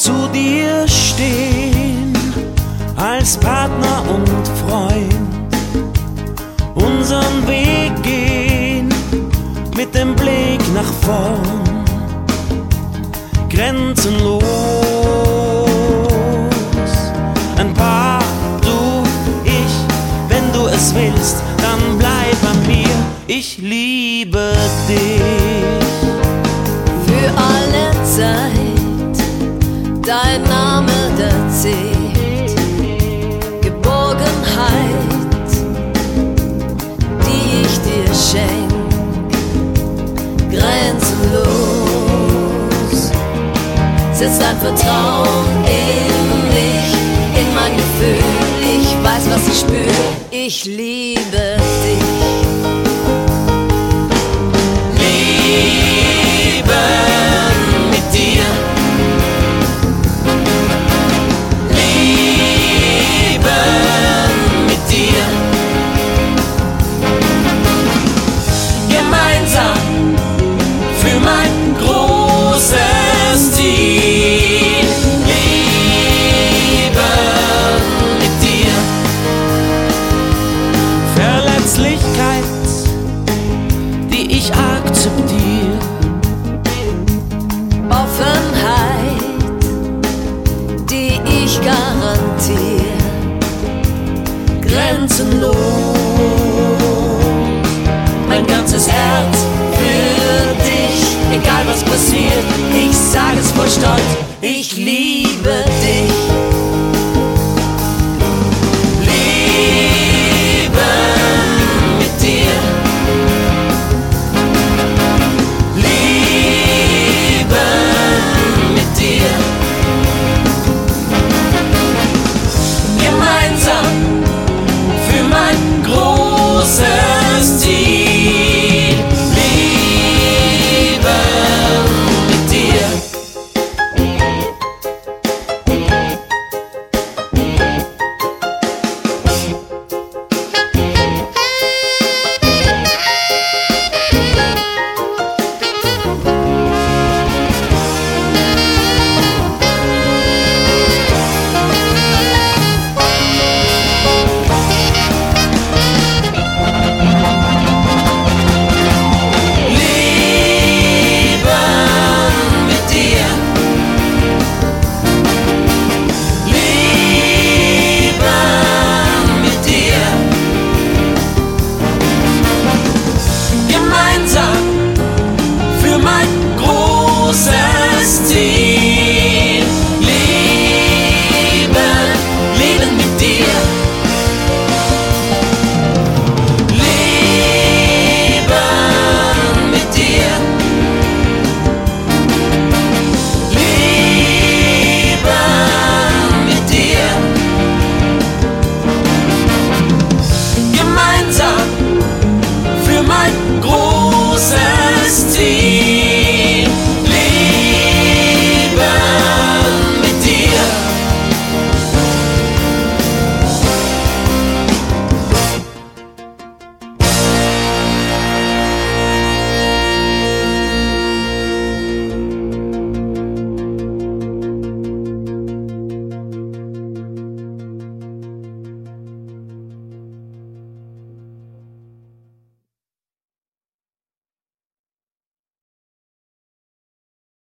zu dir stehen, als Partner und Freund, unseren Weg gehen, mit dem Blick nach vorn, grenzenlos. Ein Paar, du, ich, wenn du es willst, dann bleib bei mir, ich liebe dich. Für alle Zeit, dein Name, der zählt, Geborgenheit, die ich dir schenk, grenzenlos. Setz dein Vertrauen in mich, in mein Gefühl, ich weiß, was ich spür, ich liebe dich. Die ich akzeptiere, Offenheit, die ich garantiere, grenzenlos. Mein ganzes Herz für dich, egal was passiert, ich sage es voll stolz, ich liebe dich.